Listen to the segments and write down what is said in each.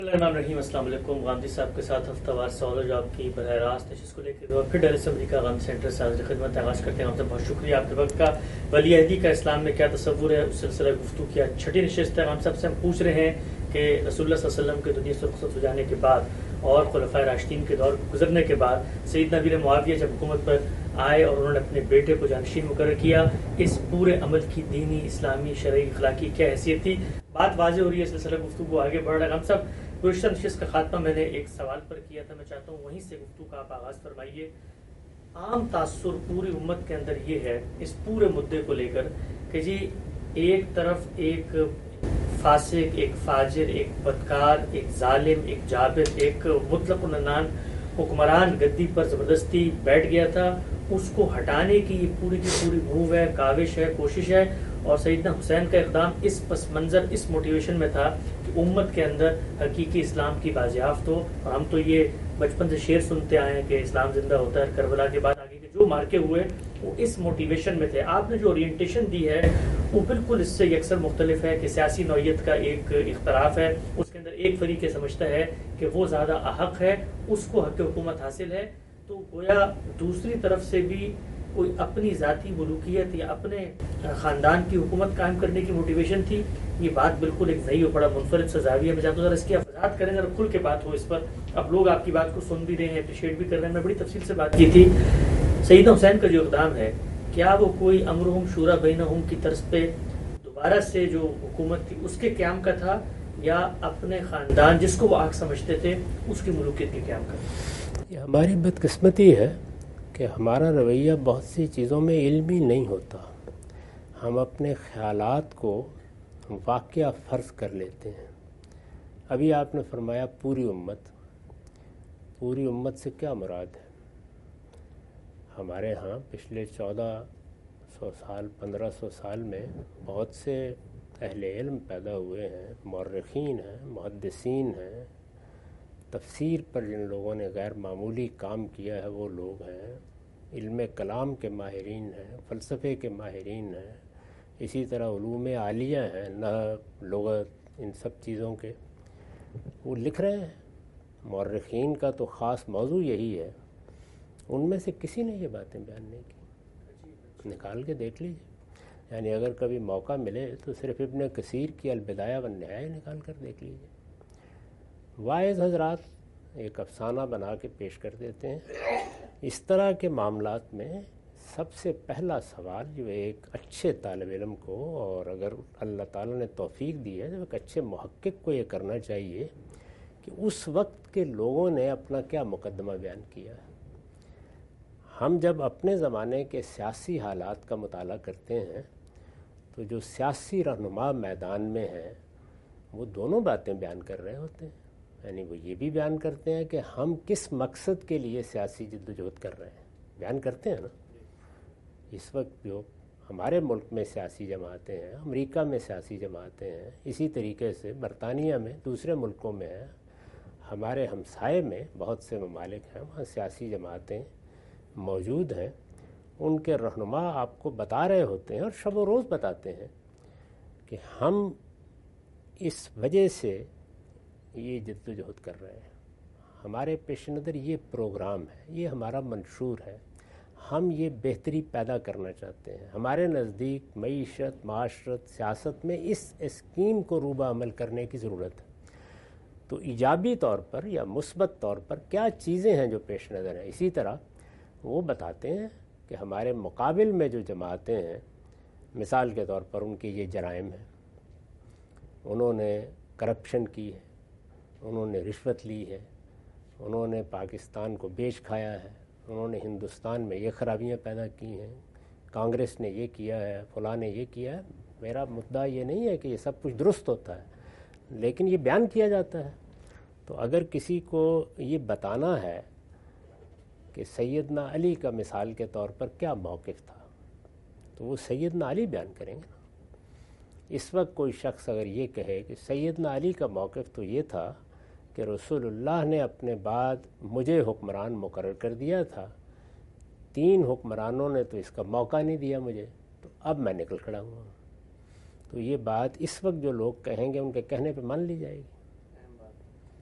रहीम अस्सलाम वालेकुम। गांधी साहब के साथ हफ्तावार सवाल जवाब की बरह रास्त नशिस्त को लेकर फिर डायरेक्ट अमरीका गांधी सेंटर से हाजिर खिदमत आगाज़ करते हैं। आपसे बहुत शुक्रिया आपके वक्त का। वली अहदी का इस्लाम में क्या तस्वुर है, उस सिलसिला गुफ्तगू की आज छठी नशिस्त है। हम सबसे हम पूछ रहे हैं कि रसूलुल्लाह सल्लल्लाहु अलैहि वसल्लम के दुनिया से रुखसत हो जाने के बाद और खुलफाए राशिदीन के दौर गुजरने के बाद सैयदना अमीर मुआविया जब हुकूमत पर आए और उन्होंने अपने बेटे को जानशीन मुकर्रर किया, इस पूरे अमल की दीनी, इस्लामी, शरई, अखलाकी क्या हैसियत थी? बात वाज़ेह हो रही है, सिलसिला गुफ्तगू आगे बढ़ रहा है। हम सब गुज़श्ता नशिस्त का खात्मा मैंने एक सवाल पर किया था, मैं चाहता हूँ वहीं से गुफ्तगू का आप आगाज़ फरमाइए। आम तासुर पूरी उम्मत के अंदर ये है इस पूरे मुद्दे को लेकर कि जी एक तरफ एक फासिक, एक फाजिर, एक बदकार, एक जालिम, एक जाबिर, एक मुतलक नन्नान हुक्मरान गद्दी पर ज़बरदस्ती बैठ गया था, उसको हटाने की ये पूरी की पूरी मूव है, काविश है, कोशिश है। और सैयदना हुसैन का इक़दाम इस पस मंज़र, इस मोटिवेशन में था कि उम्मत के अंदर हकीकी इस्लाम की बाजियाफ्त हो। और हम तो ये बचपन से शेर सुनते आए हैं कि इस्लाम जिंदा होता है। करबला के बाद आगे के जो मार्के हुए वो इस मोटिवेशन में थे। आपने जो ओरिएंटेशन दी है वो बिल्कुल इससे यकसर मुख्तलिफ है कि सियासी नौयत का एक इख्तलाफ है, उसके अंदर एक फरीक समझता है कि वो ज़्यादा अहक है, उसको हक हुकूमत हासिल है। तो गोया दूसरी तरफ से भी कोई अपनी ज़ाती मुलूकियत या अपने ख़ानदान की हुकूमत कायम करने की मोटिवेशन थी। ये बात बिल्कुल एक नई और बड़ा मुनफरिद सा ज़ाविया में जाता, ज़रा इसकी वज़ाहत करें, ज़रा खुल के बात हो इस पर। अब लोग आपकी बात को सुन भी रहे हैं, अप्रिशिएट भी कर रहे हैं। मैं बड़ी तफसील से बात की थी। सैयदना हुसैन का जो इक़दाम है, क्या वो कोई अमरुहुम शूरा बैनहुम की तर्ज पे दोबारा से जो हुकूमत थी उसके क़याम का था, या अपने ख़ानदान जिसको वो आग समझते थे उसकी मुलूकियत के क़याम का था? ये हमारी बदकिस्मती है कि हमारा रवैया बहुत सी चीज़ों में इल्मी नहीं होता। हम अपने ख़यालात को वाक़या फ़र्ज़ कर लेते हैं। अभी आपने फरमाया पूरी उम्मत से क्या मुराद है? हमारे यहाँ पिछले 1400 साल 1500 साल में बहुत से अहले इल्म पैदा हुए हैं, मुअर्रिखीन हैं, मुहद्दिसीन हैं, तफसीर पर जिन लोगों ने गैर मामूली काम किया है वो लोग हैं, इल्म कलाम के माहिरीन हैं, फ़लसफ़े के माहिरीन हैं, इसी तरह उलूम आलिया हैं, नहव, लुग़त, इन सब चीज़ों के वो लिख रहे हैं। मुअर्रिखीन का तो ख़ास मौजू यही है। उनमें से किसी ने ये बातें बयान नहीं की। निकाल के देख लीजिए, यानी अगर कभी मौका मिले तो सिर्फ़ इब्न कसीर की अलबिदाया व निहाया निकाल कर देख लीजिए। वाइज़ हज़रात एक अफसाना बना के पेश कर देते हैं। इस तरह के मामलात में सबसे पहला सवाल जो एक अच्छे तालिब इल्म को, और अगर अल्लाह ताला ने तौफीक दी है तो एक अच्छे मुहक्किक को ये करना चाहिए कि उस वक्त के लोगों ने अपना क्या मुकदमा बयान किया है। हम जब अपने ज़माने के सियासी हालात का मुताला करते हैं तो जो सियासी रहनुमा मैदान में हैं वो दोनों बातें बयान कर रहे होते हैं। यानी वो ये भी बयान करते हैं कि हम किस मकसद के लिए सियासी जद्दोजहद कर रहे हैं, बयान करते हैं ना। इस वक्त जो हमारे मुल्क में सियासी जमातें हैं, अमेरिका में सियासी जमातें हैं, इसी तरीके से बरतानिया में, दूसरे मुल्कों में हैं, हमारे हमसाए में बहुत से ममालिक हैं, वहाँ सियासी जमातें मौजूद हैं। उनके रहनुमा आपको बता रहे होते हैं और शब व रोज़ बताते हैं कि हम इस वजह से ये जद्दोजहद कर रहे हैं, हमारे पेश नज़र ये प्रोग्राम है, ये हमारा मंशूर है, हम ये बेहतरी पैदा करना चाहते हैं। हमारे नज़दीक मईशत, माशरत, सियासत में इस स्कीम को रूबा अमल करने की ज़रूरत है। तो इजाबी तौर पर या मुस्बत तौर पर क्या चीज़ें हैं जो पेश नज़र हैं। इसी तरह वो बताते हैं कि हमारे मुकाबिल में जो जमातें हैं, मिसाल के तौर पर उनके ये जराइम हैं, उन्होंने करप्शन की है, उन्होंने रिश्वत ली है, उन्होंने पाकिस्तान को बेच खाया है, उन्होंने हिंदुस्तान में ये खराबियाँ पैदा की हैं, कांग्रेस ने ये किया है, फलां ने ये किया है। मेरा मुद्दा ये नहीं है कि ये सब कुछ दुरुस्त होता है, लेकिन ये बयान किया जाता है। तो अगर किसी को ये बताना है कि सैयदना अली का मिसाल के तौर पर क्या मौक़िफ़ था, तो वो सैयदना अली बयान करेंगे ना। इस वक्त कोई शख्स अगर ये कहे कि सैयदना अली का मौक़िफ़ तो ये था कि रसूलुल्लाह ने अपने बाद मुझे हुक्मरान मुकर्रर कर दिया था, 3 हुक्मरानों ने तो इसका मौका नहीं दिया मुझे, तो अब मैं निकल खड़ा हुआ। तो ये बात इस वक्त जो लोग कहेंगे उनके कहने पे मान ली जाएगी।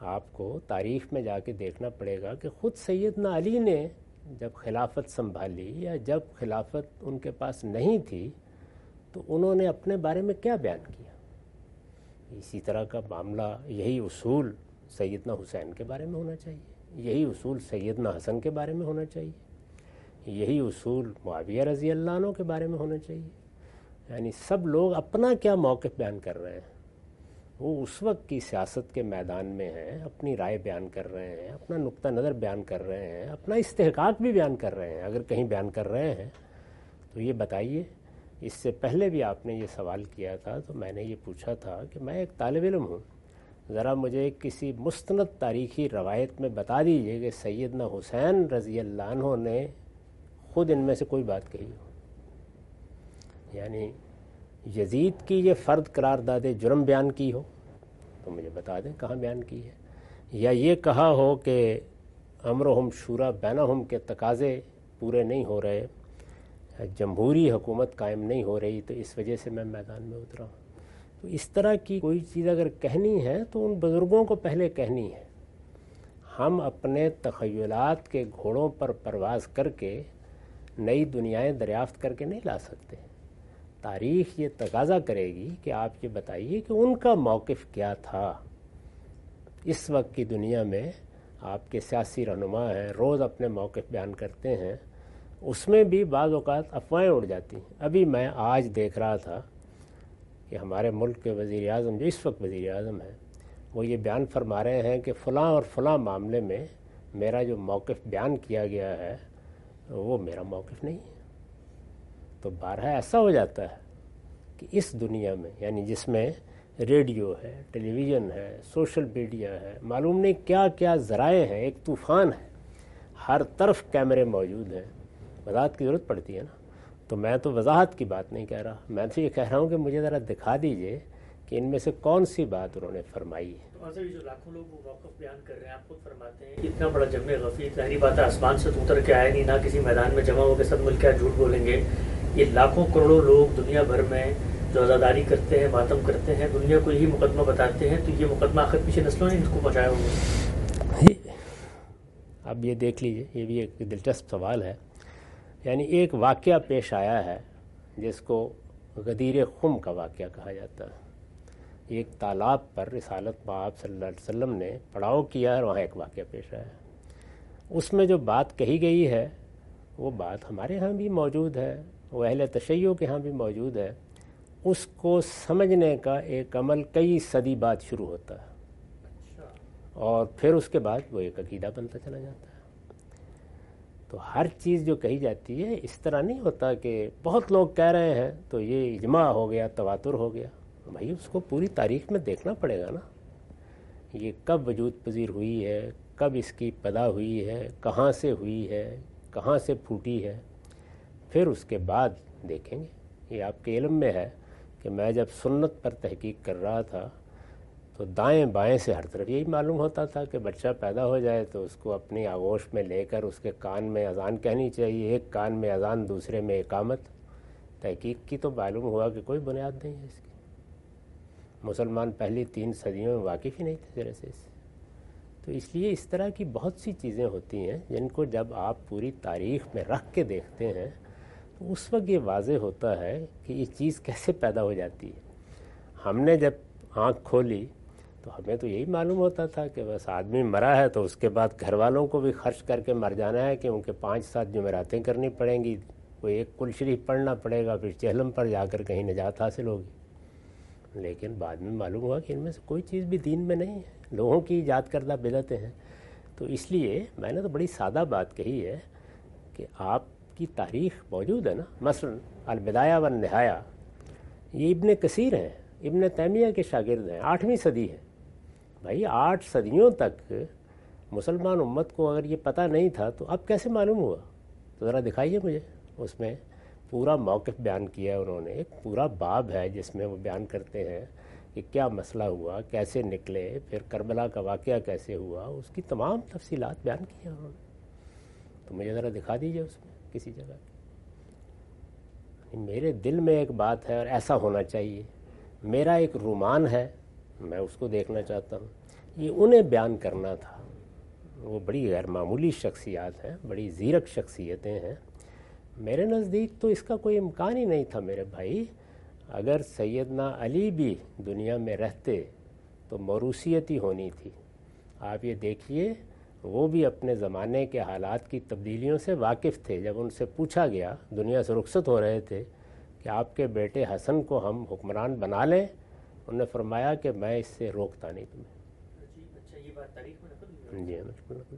آپ کو تاریخ میں جا کے دیکھنا پڑے گا کہ خود سیدنا علی نے جب خلافت سنبھالی یا جب خلافت ان کے پاس نہیں تھی تو انہوں نے اپنے بارے میں کیا بیان کیا. اسی طرح کا معاملہ، یہی اصول سیدنا حسین کے بارے میں ہونا چاہیے، یہی اصول سیدنا حسن کے بارے میں ہونا چاہیے، یہی اصول معاویہ رضی اللہ عنہ کے بارے میں ہونا چاہیے. یعنی سب لوگ اپنا کیا موقف بیان کر رہے ہیں، وہ اس وقت کی سیاست کے میدان میں ہیں، اپنی رائے بیان کر رہے ہیں، اپنا نقطہ نظر بیان کر رہے ہیں، اپنا استحقاق بھی بیان کر رہے ہیں. اگر کہیں بیان کر رہے ہیں تو یہ بتائیے. اس سے پہلے بھی آپ نے یہ سوال کیا تھا تو میں نے یہ پوچھا تھا کہ میں ایک طالب علم ہوں، ذرا مجھے کسی مستند تاریخی روایت میں بتا دیجئے کہ سیدنا حسین رضی اللہ عنہ نے خود ان میں سے کوئی بات کہی ہو. یعنی یزید کی یہ فرد قرار داد جرم بیان کی ہو تو مجھے بتا دیں کہاں بیان کی ہے، یا یہ کہا ہو کہ امرہم شورا بینہم کے تقاضے پورے نہیں ہو رہے، جمہوری حکومت قائم نہیں ہو رہی تو اس وجہ سے میں میدان میں اترا ہوں. تو اس طرح کی کوئی چیز اگر کہنی ہے تو ان بزرگوں کو پہلے کہنی ہے. ہم اپنے تخیلات کے گھوڑوں پر پرواز کر کے نئی دنیایں دریافت کر کے نہیں لا سکتے. تاریخ یہ تقاضا کرے گی کہ آپ یہ بتائیے کہ ان کا موقف کیا تھا. اس وقت کی دنیا میں آپ کے سیاسی رہنما ہیں، روز اپنے موقف بیان کرتے ہیں، اس میں بھی بعض اوقات افواہیں اڑ جاتی ہیں. ابھی میں آج دیکھ رہا تھا کہ ہمارے ملک کے وزیر اعظم جو اس وقت وزیر اعظم ہیں وہ یہ بیان فرما رہے ہیں کہ فلاں اور فلاں معاملے میں میرا جو موقف بیان کیا گیا ہے وہ میرا موقف نہیں ہے. تو بارہا ایسا ہو جاتا ہے کہ اس دنیا میں، یعنی جس میں ریڈیو ہے، ٹیلی ویژن ہے، سوشل میڈیا ہے، معلوم نہیں کیا کیا ذرائع ہیں، ایک طوفان ہے، ہر طرف کیمرے موجود ہیں، وضاحت کی ضرورت پڑتی ہے نا. تو میں تو وضاحت کی بات نہیں کہہ رہا، میں تو یہ کہہ رہا ہوں کہ مجھے ذرا دکھا دیجئے کہ ان میں سے کون سی بات انہوں نے فرمائی ہے. جو لاکھوں لوگ وہ موقف بیان کر رہے ہیں، آپ خود فرماتے ہیں اتنا بڑا جمع غفیر، ظاہری بات ہے آسمان سے اتر کے آئے نہیں، نہ کسی میدان میں جمع ہو کے سب مل کے جھوٹ بولیں گے. یہ لاکھوں کروڑوں لوگ دنیا بھر میں جو عزاداری کرتے ہیں، ماتم کرتے ہیں، دنیا کو یہی مقدمہ بتاتے ہیں، تو یہ مقدمہ آخر پیچھے نسلوں نے ان کو پہنچایا ہوگا. اب یہ دیکھ لیجئے، یہ بھی ایک دلچسپ سوال ہے. یعنی ایک واقعہ پیش آیا ہے جس کو غدیر خم کا واقعہ کہا جاتا ہے. ایک تالاب پر رسالت باب صلی اللہ علیہ وسلم نے پڑاؤ کیا اور وہاں ایک واقعہ پیش آیا. اس میں جو بات کہی گئی ہے وہ بات ہمارے ہاں بھی موجود ہے، وہ اہل تشیع کے ہاں بھی موجود ہے. اس کو سمجھنے کا ایک عمل کئی صدی بعد شروع ہوتا ہے اور پھر اس کے بعد وہ ایک عقیدہ بنتا چلا جاتا ہے. تو ہر چیز جو کہی جاتی ہے اس طرح نہیں ہوتا کہ بہت لوگ کہہ رہے ہیں تو یہ اجماع ہو گیا، تواتر ہو گیا. بھائی اس کو پوری تاریخ میں دیکھنا پڑے گا نا، یہ کب وجود پذیر ہوئی ہے، کب اس کی پیدا ہوئی ہے، کہاں سے ہوئی ہے، کہاں سے پھوٹی ہے، پھر اس کے بعد دیکھیں گے. یہ آپ کے علم میں ہے کہ میں جب سنت پر تحقیق کر رہا تھا تو دائیں بائیں سے ہر طرف یہی معلوم ہوتا تھا کہ بچہ پیدا ہو جائے تو اس کو اپنی آغوش میں لے کر اس کے کان میں اذان کہنی چاہیے، ایک کان میں اذان دوسرے میں اقامت. تحقیق کی تو معلوم ہوا کہ کوئی بنیاد نہیں ہے اس کی. مسلمان پہلی 3 صدیوں میں واقف ہی نہیں تھے ذرا سے اس سے. تو اس لیے اس طرح کی بہت سی چیزیں ہوتی ہیں جن کو جب آپ پوری تاریخ میں رکھ کے دیکھتے ہیں تو اس وقت یہ واضح ہوتا ہے کہ یہ چیز کیسے پیدا ہو جاتی ہے. ہم نے جب آنکھ کھولی تو ہمیں تو یہی معلوم ہوتا تھا کہ بس آدمی مرا ہے تو اس کے بعد گھر والوں کو بھی خرچ کر کے مر جانا ہے، کہ ان کے 5-7 جمعراتیں کرنی پڑیں گی، کوئی ایک کل شریف پڑھنا پڑے گا، پھر چہلم پر جا کر کہیں نجات حاصل ہوگی. لیکن بعد میں معلوم ہوا کہ ان میں سے کوئی چیز بھی دین میں نہیں ہے، لوگوں کی ایجاد کردہ بدعتیں ہیں. تو اس لیے میں نے تو بڑی سادہ بات کہی ہے کہ آپ کی تاریخ موجود ہے نا. مثلا البدایہ والنہایہ یہ ابن کثیر ہیں، ابن تیمیہ کے شاگرد ہیں، 8ویں صدی ہے. بھائی 8 صدیوں تک مسلمان امت کو اگر یہ پتہ نہیں تھا تو اب کیسے معلوم ہوا؟ تو ذرا دکھائیے مجھے. اس میں پورا موقف بیان کیا انہوں نے، ایک پورا باب ہے جس میں وہ بیان کرتے ہیں کہ کیا مسئلہ ہوا، کیسے نکلے، پھر کربلا کا واقعہ کیسے ہوا، اس کی تمام تفصیلات بیان کی ہیں انہوں نے. تو مجھے ذرا دکھا دیجئے اس میں کسی جگہ. میرے دل میں ایک بات ہے اور ایسا ہونا چاہیے. میرا ایک رومان ہے، میں اس کو دیکھنا چاہتا ہوں، یہ انہیں بیان کرنا تھا. وہ بڑی غیر معمولی شخصیات ہیں, بڑی زیرک شخصیتیں ہیں. میرے نزدیک تو اس کا کوئی امکان ہی نہیں تھا میرے بھائی. اگر سیدنا علی بھی دنیا میں رہتے تو موروثیت ہی ہونی تھی. آپ یہ دیکھیے, وہ بھی اپنے زمانے کے حالات کی تبدیلیوں سے واقف تھے. جب ان سے پوچھا گیا, دنیا سے رخصت ہو رہے تھے, کہ آپ کے بیٹے حسن کو ہم حکمران بنا لیں, انہوں نے فرمایا کہ میں اس سے روکتا نہیں تمہیں. اچھا, یہ بات تاریخ میں نقل جی بالکل.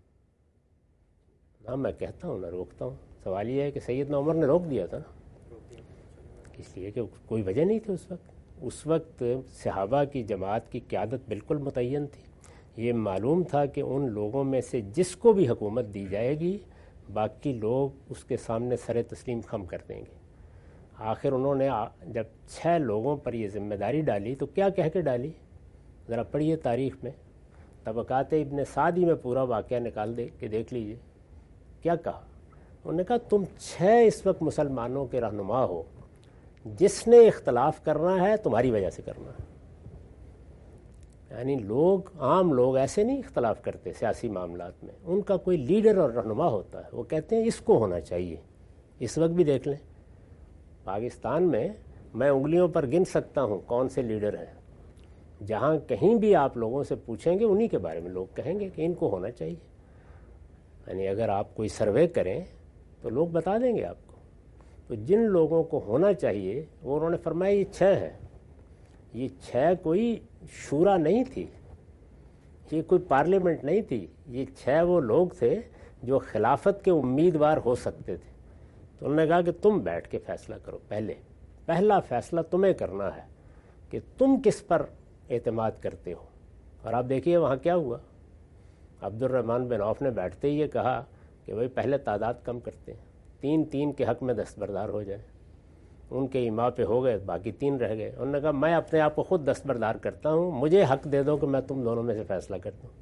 ہاں میں کہتا ہوں, میں روکتا ہوں. سوال یہ ہے کہ سیدنا عمر نے روک دیا تھا نا, اس لیے کہ کوئی وجہ نہیں تھی اس وقت. اس وقت صحابہ کی جماعت کی قیادت بالکل متعین تھی. یہ معلوم تھا کہ ان لوگوں میں سے جس کو بھی حکومت دی جائے گی, باقی لوگ اس کے سامنے سر تسلیم خم کر دیں گے. آخر انہوں نے جب 6 لوگوں پر یہ ذمہ داری ڈالی تو کیا کہہ کے ڈالی, ذرا پڑھیے تاریخ میں. طبقات ابن سعدی میں پورا واقعہ نکال دے کہ دیکھ لیجئے کیا کہا. انہوں نے کہا تم 6 اس وقت مسلمانوں کے رہنما ہو, جس نے اختلاف کرنا ہے تمہاری وجہ سے کرنا ہے. یعنی لوگ, عام لوگ ایسے نہیں اختلاف کرتے سیاسی معاملات میں, ان کا کوئی لیڈر اور رہنما ہوتا ہے. وہ کہتے ہیں اس کو ہونا چاہیے. اس وقت بھی دیکھ لیں پاکستان میں انگلیوں پر گن سکتا ہوں کون سے لیڈر ہیں. جہاں کہیں بھی آپ لوگوں سے پوچھیں گے انہی کے بارے میں لوگ کہیں گے کہ ان کو ہونا چاہیے. یعنی اگر آپ کوئی سروے کریں تو لوگ بتا دیں گے آپ کو. تو جن لوگوں کو ہونا چاہیے وہ انہوں نے فرمایا یہ 6 ہیں. یہ 6 کوئی شورا نہیں تھی, یہ کوئی پارلیمنٹ نہیں تھی. یہ 6 وہ لوگ تھے جو خلافت کے امیدوار ہو سکتے تھے. تو انہوں نے کہا کہ تم بیٹھ کے فیصلہ کرو. پہلا فیصلہ تمہیں کرنا ہے کہ تم کس پر اعتماد کرتے ہو. اور آپ دیکھیے وہاں کیا ہوا. عبد الرحمن بن عوف نے بیٹھتے ہی یہ کہا کہ بھائی پہلے تعداد کم کرتے ہیں, 3 کے حق میں دستبردار ہو جائے. ان کے ایما پہ ہو گئے, باقی 3 رہ گئے. انہوں نے کہا میں اپنے آپ کو خود دستبردار کرتا ہوں, مجھے حق دے دو کہ میں تم دونوں میں سے فیصلہ کر دوں.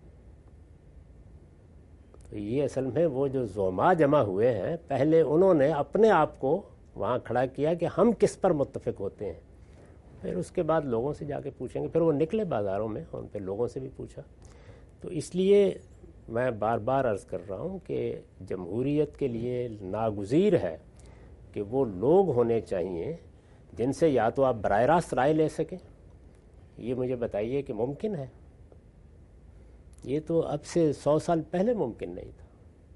تو یہ اصل میں وہ جو زعماء جمع ہوئے ہیں, پہلے انہوں نے اپنے آپ کو وہاں کھڑا کیا کہ ہم کس پر متفق ہوتے ہیں. پھر اس کے بعد لوگوں سے جا کے پوچھیں گے. پھر وہ نکلے بازاروں میں, ان پہ لوگوں سے بھی پوچھا. تو اس لیے میں بار بار عرض کر رہا ہوں کہ جمہوریت کے لیے ناگزیر ہے کہ وہ لوگ ہونے چاہیے جن سے یا تو آپ براہ راست رائے لے سکیں. یہ مجھے بتائیے کہ ممکن ہے؟ یہ تو اب سے 100 سال پہلے ممکن نہیں تھا,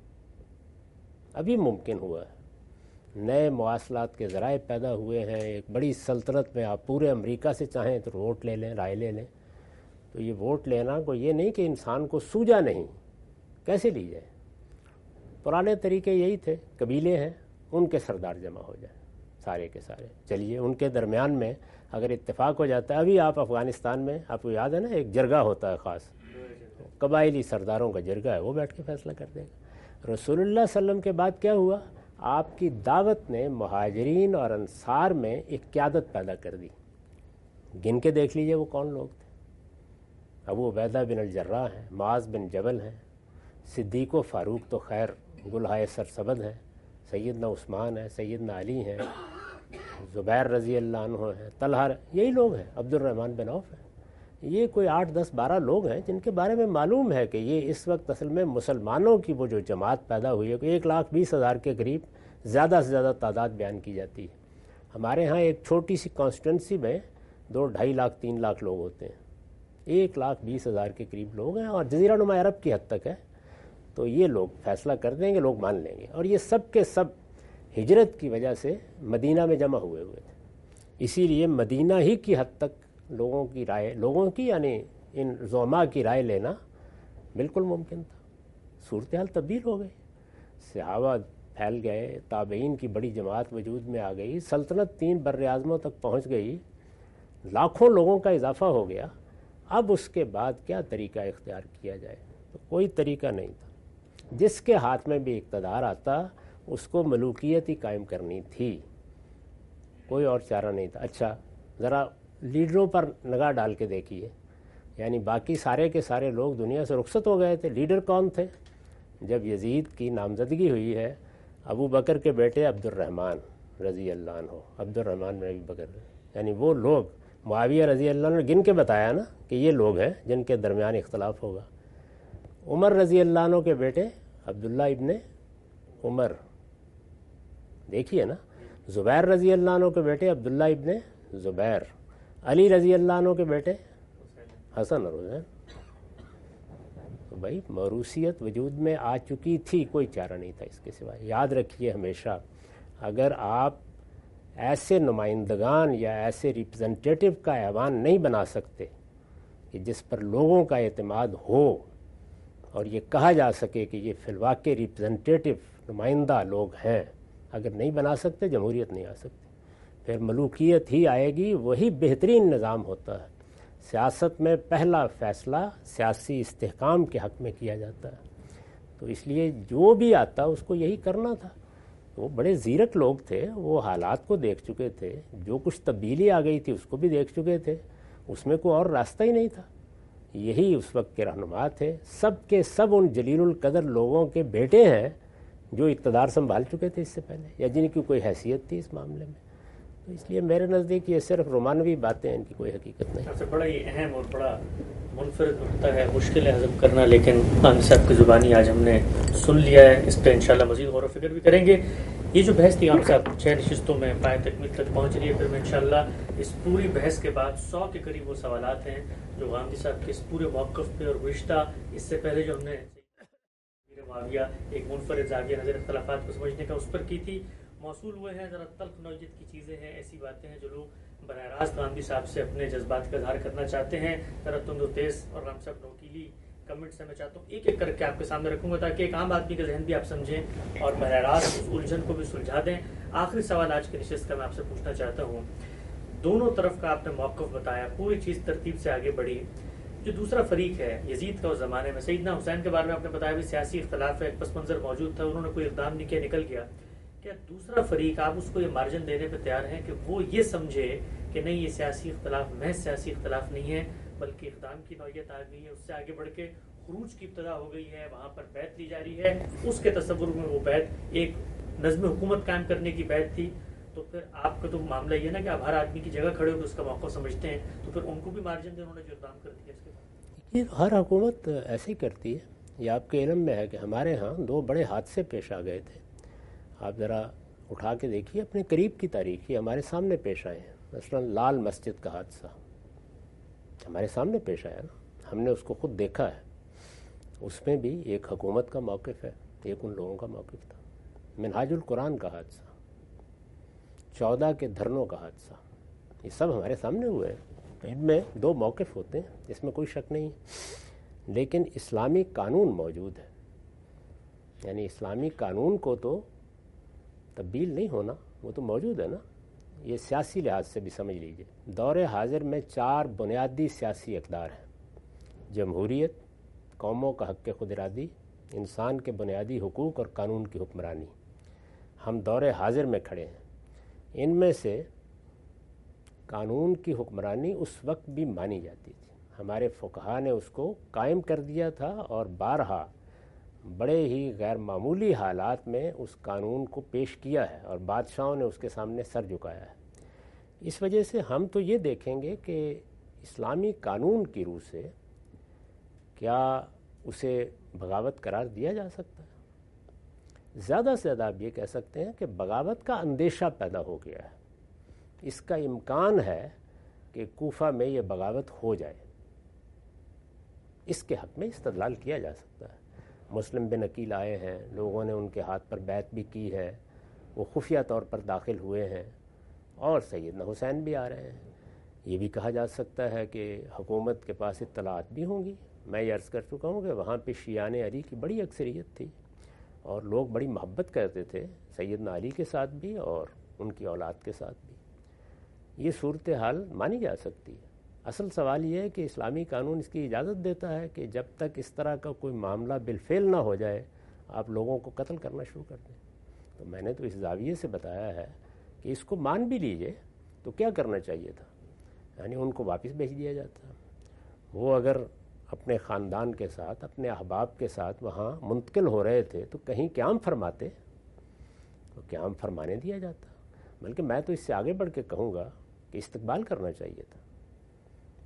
ابھی ممکن ہوا ہے. نئے مواصلات کے ذرائع پیدا ہوئے ہیں. ایک بڑی سلطنت میں آپ پورے امریکہ سے چاہیں تو ووٹ لے لیں, رائے لے لیں. تو یہ ووٹ لینا کو یہ نہیں کہ انسان کو سوجا نہیں, کیسے لی جائے. پرانے طریقے یہی تھے, قبیلے ہیں, ان کے سردار جمع ہو جائیں سارے کے سارے, چلیے ان کے درمیان میں اگر اتفاق ہو جاتا ہے. ابھی آپ افغانستان میں, آپ کو یاد ہے نا, ایک جرگہ ہوتا ہے خاص, قبائلی سرداروں کا جرگہ ہے, وہ بیٹھ کے فیصلہ کر دے گا. رسول اللہ صلی اللہ علیہ وسلم کے بعد کیا ہوا, آپ کی دعوت نے مہاجرین اور انصار میں ایک قیادت پیدا کر دی. گن کے دیکھ لیجئے وہ کون لوگ تھے. ابو عبیدہ بن الجراح ہیں, معاذ بن جبل ہیں, صدیق و فاروق تو خیر گلہائے سرسبد ہیں, سیدنا عثمان ہیں, سیدنا علی ہیں, زبیر رضی اللہ عنہ ہیں, طلحہ, یہی لوگ ہیں. عبد الرحمن بن عوف ہیں. یہ کوئی 8 10 12 لوگ ہیں جن کے بارے میں معلوم ہے کہ یہ اس وقت اصل میں مسلمانوں کی وہ جو جماعت پیدا ہوئی ہے, 1,20,000 کے قریب زیادہ سے زیادہ تعداد بیان کی جاتی ہے. ہمارے ہاں ایک چھوٹی سی کانسٹیٹنسی میں 2-2.5 لاکھ 3 لاکھ لوگ ہوتے ہیں. 1,20,000 کے قریب لوگ ہیں, اور جزیرہ نما عرب کی حد تک ہے. تو یہ لوگ فیصلہ کر دیں گے, لوگ مان لیں گے. اور یہ سب کے سب ہجرت کی وجہ سے مدینہ میں جمع ہوئے تھے. اسی لیے مدینہ ہی کی حد تک لوگوں کی رائے, لوگوں کی یعنی ان زعماء کی رائے لینا بالکل ممکن تھا. صورتحال تبدیل ہو گئی, صحابہ پھیل گئے, تابعین کی بڑی جماعت وجود میں آ گئی, سلطنت 3 بر اعظموں تک پہنچ گئی, لاکھوں لوگوں کا اضافہ ہو گیا. اب اس کے بعد کیا طریقہ اختیار کیا جائے؟ تو کوئی طریقہ نہیں تھا. جس کے ہاتھ میں بھی اقتدار آتا اس کو ملوکیت ہی قائم کرنی تھی, کوئی اور چارہ نہیں تھا. اچھا ذرا لیڈروں پر نگاہ ڈال کے دیکھیے, یعنی باقی سارے کے سارے لوگ دنیا سے رخصت ہو گئے تھے. لیڈر کون تھے؟ جب یزید کی نامزدگی ہوئی ہے, ابو بکر کے بیٹے عبد الرحمن رضی اللہ عنہ, عبد الرحمن بن ابی بکر, یعنی وہ لوگ معاویہ رضی اللہ عنہ نے گن کے بتایا نا کہ یہ لوگ ہیں جن کے درمیان اختلاف ہوگا. عمر رضی اللہ عنہ کے بیٹے عبداللہ ابن عمر دیکھیے نا, زبیر رضی اللہ عنہ کے بیٹے عبداللہ ابن زبیر, علی رضی اللہ عنہ کے بیٹے حسن اور حسین. تو بھائی موروثیت وجود میں آ چکی تھی, کوئی چارہ نہیں تھا اس کے سوائے. یاد رکھیے ہمیشہ, اگر آپ ایسے نمائندگان یا ایسے ریپرزنٹیٹیو کا ایوان نہیں بنا سکتے کہ جس پر لوگوں کا اعتماد ہو اور یہ کہا جا سکے کہ یہ فی الواقع ریپرزنٹیٹیو نمائندہ لوگ ہیں, اگر نہیں بنا سکتے جمہوریت نہیں آ سکتی. پھر ملوکیت ہی آئے گی, وہی بہترین نظام ہوتا ہے. سیاست میں پہلا فیصلہ سیاسی استحکام کے حق میں کیا جاتا ہے. تو اس لیے جو بھی آتا اس کو یہی کرنا تھا. وہ بڑے زیرک لوگ تھے, وہ حالات کو دیکھ چکے تھے, جو کچھ تبدیلی آ گئی تھی اس کو بھی دیکھ چکے تھے, اس میں کوئی اور راستہ ہی نہیں تھا. یہی اس وقت کے رہنما تھے. سب کے سب ان جلیل القدر لوگوں کے بیٹے ہیں جو اقتدار سنبھال چکے تھے اس سے پہلے, یا جن کی کوئی حیثیت تھی اس معاملے میں. تو اس لیے میرے نزدیک یہ صرف رومانوی باتیں ہیں, ان کی کوئی حقیقت نہیں. سب سے بڑا یہ اہم اور بڑا منفرد نقطہ ہے, مشکل ہے ہضم کرنا, لیکن خان صاحب کی زبانی آج ہم نے سن لیا ہے. اس پہ انشاءاللہ مزید غور و فکر بھی کریں گے. یہ جو بحث تھی خان صاحب 6 نشستوں میں پائے تکمیل تک پہنچ رہی ہے. پھر میں انشاءاللہ اس پوری بحث کے بعد 100 کے قریب وہ سوالات ہیں جو گاندھی صاحب کے اس پورے موقف پہ اور گزشتہ اس سے پہلے جو ہم نے معاویہ ایک منفرد زاویہ نظر اختلافات کو سمجھنے کا اس پر کی تھی, موصول ہوئے ہیں. ذرا تلخ نوعیت کی چیزیں ہیں, ایسی باتیں ہیں جو لوگ براہ راست گاندھی صاحب سے اپنے جذبات کا اظہار کرنا چاہتے ہیں. ذرا تند و تیز اور گاندھی صاحب نوکیلی کمنٹ سے میں چاہتا ہوں ایک ایک کر کے آپ کے سامنے رکھوں گا تاکہ ایک عام آدمی کا ذہن بھی آپ سمجھیں اور براہ راست اس الجھن کو بھی سلجھا دیں. آخری سوال آج کی نشست کا میں آپ سے پوچھنا چاہتا ہوں, دونوں طرف کا آپ نے موقف بتایا, پوری چیز ترتیب سے آگے بڑھی. جو دوسرا فریق ہے یزید کا اس زمانے میں, سیدنا حسین کے بارے میں آپ نے بتایا بھی سیاسی اختلاف ہے, ایک پس منظر موجود تھا, انہوں نے کوئی اقدام نہیں کیا, نکل گیا. کیا دوسرا فریق آپ اس کو یہ مارجن دینے پہ تیار ہیں کہ وہ یہ سمجھے کہ نہیں یہ سیاسی اختلاف محض سیاسی اختلاف نہیں ہے بلکہ اقدام کی نوعیت آ گئی ہے, اس سے آگے بڑھ کے خروج کی ابتدا ہو گئی ہے, وہاں پر بیعت لی جا رہی ہے, اس کے تصور میں وہ بیعت ایک نظم حکومت قائم کرنے کی بیعت تھی. تو پھر آپ کا تو معاملہ یہ نا کہ آپ ہر آدمی کی جگہ کھڑے ہو کے اس کا موقع سمجھتے ہیں, تو پھر ان کو بھی مارجن دے, انہوں نے جو اقدام کر دیا اس کے بعد. یہ ہر حکومت ایسے ہی کرتی ہے. یہ آپ کے علم میں ہے کہ ہمارے ہاں 2 بڑے حادثے پیش آ گئے تھے. آپ ذرا اٹھا کے دیکھیے اپنے قریب کی تاریخ, یہ ہمارے سامنے پیش آئے ہیں. مثلا لال مسجد کا حادثہ ہمارے سامنے پیش آیا نا, ہم نے اس کو خود دیکھا ہے. اس میں بھی ایک حکومت کا موقف ہے, ایک ان لوگوں کا موقف تھا. منہاج القرآن کا حادثہ, 14 کے دھرنوں کا حادثہ, یہ سب ہمارے سامنے ہوئے ہیں. ان میں 2 موقف ہوتے ہیں, اس میں کوئی شک نہیں, لیکن اسلامی قانون موجود ہے. یعنی اسلامی قانون کو تو تبدیل نہیں ہونا, وہ تو موجود ہے نا. یہ سیاسی لحاظ سے بھی سمجھ لیجئے, دور حاضر میں 4 بنیادی سیاسی اقدار ہیں: جمہوریت, قوموں کا حق خود ارادی, انسان کے بنیادی حقوق اور قانون کی حکمرانی. ہم دور حاضر میں کھڑے ہیں. ان میں سے قانون کی حکمرانی اس وقت بھی مانی جاتی تھی, ہمارے فقہا نے اس کو قائم کر دیا تھا, اور بارہا بڑے ہی غیر معمولی حالات میں اس قانون کو پیش کیا ہے, اور بادشاہوں نے اس کے سامنے سر جھکایا ہے. اس وجہ سے ہم تو یہ دیکھیں گے کہ اسلامی قانون کی روح سے کیا اسے بغاوت قرار دیا جا سکتا ہے. زیادہ سے زیادہ آپ یہ کہہ سکتے ہیں کہ بغاوت کا اندیشہ پیدا ہو گیا ہے. اس کا امکان ہے کہ کوفہ میں یہ بغاوت ہو جائے. اس کے حق میں استدلال کیا جا سکتا ہے. مسلم بن عقیل آئے ہیں, لوگوں نے ان کے ہاتھ پر بیعت بھی کی ہے, وہ خفیہ طور پر داخل ہوئے ہیں, اور سیدنا حسین بھی آ رہے ہیں. یہ بھی کہا جا سکتا ہے کہ حکومت کے پاس اطلاعات بھی ہوں گی. میں یہ عرض کر چکا ہوں کہ وہاں پہ شیعان علی کی بڑی اکثریت تھی, اور لوگ بڑی محبت کرتے تھے سیدنا علی کے ساتھ بھی اور ان کی اولاد کے ساتھ بھی. یہ صورتحال مانی جا سکتی ہے. اصل سوال یہ ہے کہ اسلامی قانون اس کی اجازت دیتا ہے کہ جب تک اس طرح کا کوئی معاملہ بالفعل نہ ہو جائے آپ لوگوں کو قتل کرنا شروع کر دیں. تو میں نے تو اس زاویے سے بتایا ہے کہ اس کو مان بھی لیجئے تو کیا کرنا چاہیے تھا, یعنی ان کو واپس بھیج دیا جاتا. وہ اگر اپنے خاندان کے ساتھ, اپنے احباب کے ساتھ وہاں منتقل ہو رہے تھے تو کہیں قیام فرماتے, تو قیام فرمانے دیا جاتا. بلکہ میں تو اس سے آگے بڑھ کے کہوں گا کہ استقبال کرنا چاہیے تھا.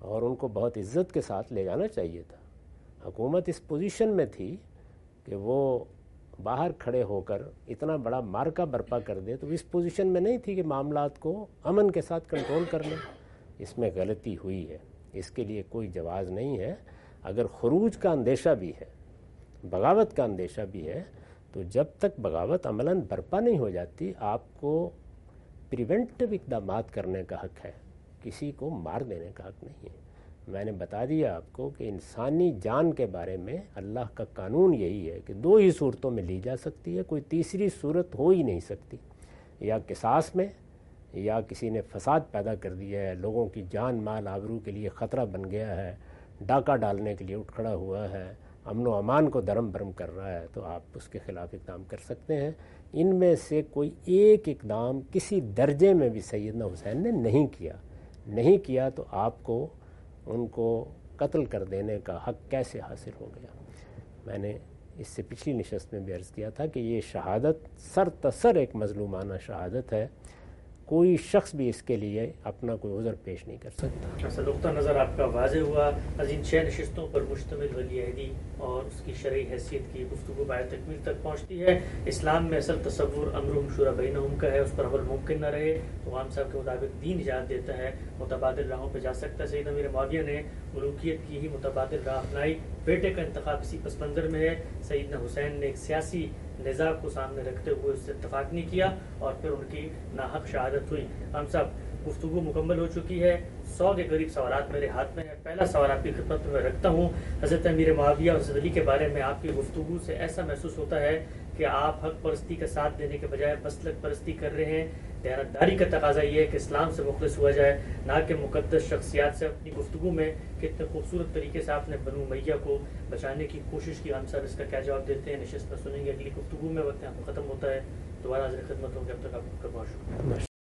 اور ان کو بہت عزت کے ساتھ لے جانا چاہیے تھا. حکومت اس پوزیشن میں تھی کہ وہ باہر کھڑے ہو کر اتنا بڑا مارکا برپا کر دے, تو اس پوزیشن میں نہیں تھی کہ معاملات کو امن کے ساتھ کنٹرول کر لیں. اس میں غلطی ہوئی ہے, اس کے لیے کوئی جواز نہیں ہے. اگر خروج کا اندیشہ بھی ہے, بغاوت کا اندیشہ بھی ہے, تو جب تک بغاوت عملاً برپا نہیں ہو جاتی آپ کو پریونٹیو اقدامات کرنے کا حق ہے, کسی کو مار دینے کا حق نہیں ہے. میں نے بتا دیا آپ کو کہ انسانی جان کے بارے میں اللہ کا قانون یہی ہے کہ 2 ہی صورتوں میں لی جا سکتی ہے, کوئی تیسری صورت ہو ہی نہیں سکتی. یا قصاص میں, یا کسی نے فساد پیدا کر دیا ہے, لوگوں کی جان مال آبرو کے لیے خطرہ بن گیا ہے, ڈاکہ ڈالنے کے لیے اٹھ کھڑا ہوا ہے, امن و امان کو درم برم کر رہا ہے, تو آپ اس کے خلاف اقدام کر سکتے ہیں. ان میں سے کوئی ایک اقدام کسی درجے میں بھی سیدنا حسین نے نہیں کیا تو آپ کو ان کو قتل کر دینے کا حق کیسے حاصل ہو گیا؟ میں نے اس سے پچھلی نشست میں بھی عرض کیا تھا کہ یہ شہادت سر تسر ایک مظلومانہ شہادت ہے, کوئی شخص بھی اس کے لیے اپنا کوئی عذر پیش نہیں کر سکتا. ایسا نقطہ نظر آپ کا واضح ہوا. عظیم 6 نشستوں پر مشتمل ولی عہدی اور اس کی شرعی حیثیت کی گفتگو بعد تکمیل تک پہنچتی ہے. اسلام میں اصل تصور امرہم شورى بینہم کا ہے, اس پر عمل ممکن نہ رہے تو عام صاحب کے مطابق دین اجازت دیتا ہے متبادل راہوں پہ جا سکتا ہے. سیدنا امیر معاویہ نے ملوکیت کی ہی متبادل راہ اپنائی, بیٹے کا انتخاب اسی پس منظر میں ہے. سیدنا حسین نے ایک سیاسی نظام کو سامنے رکھتے ہوئے اس سے اتفاق نہیں کیا اور پھر ان کی ناحق شہادت ہوئی. ہم سب گفتگو مکمل ہو چکی ہے. 100 کے قریب سوالات میرے ہاتھ میں ہیں. پہلا سوال آپ کی خدمت میں رکھتا ہوں. حضرت امیر معاویہ اور حضرت علی کے بارے میں آپ کی گفتگو سے ایسا محسوس ہوتا ہے کہ آپ حق پرستی کا ساتھ دینے کے بجائے مسلک پرستی کر رہے ہیں. دیانتداری کا تقاضا یہ ہے کہ اسلام سے مخلص ہوا جائے, نہ کہ مقدس شخصیات سے. اپنی گفتگو میں کتنے خوبصورت طریقے سے آپ نے بنو امیہ کو بچانے کی کوشش کی. ہم سب اس کا کیا جواب دیتے ہیں نشست میں سنیں گے اگلی گفتگو میں. وقت یہاں پر ختم ہوتا ہے. دوبارہ حاضر خدمت ہوں گے, اب تک آپ کا بہت شکریہ.